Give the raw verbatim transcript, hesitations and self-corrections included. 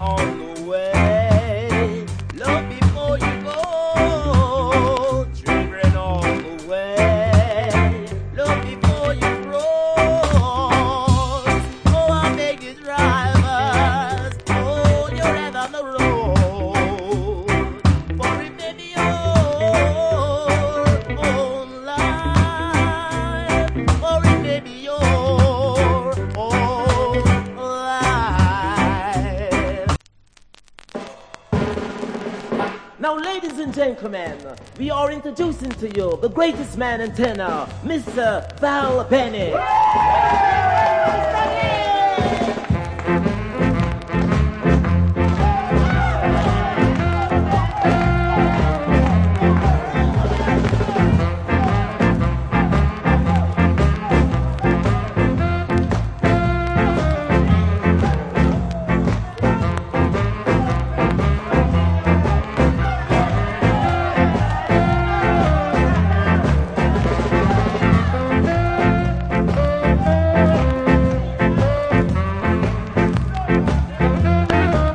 on the way. Look before you go. Children on the way. Look before you cross. Oh, I beg you drivers, hold your head on the road. For it may be your own life, or it may be your own life. Now, ladies and gentlemen, we are introducing to you the greatest man in tenor, Mister Val Penny.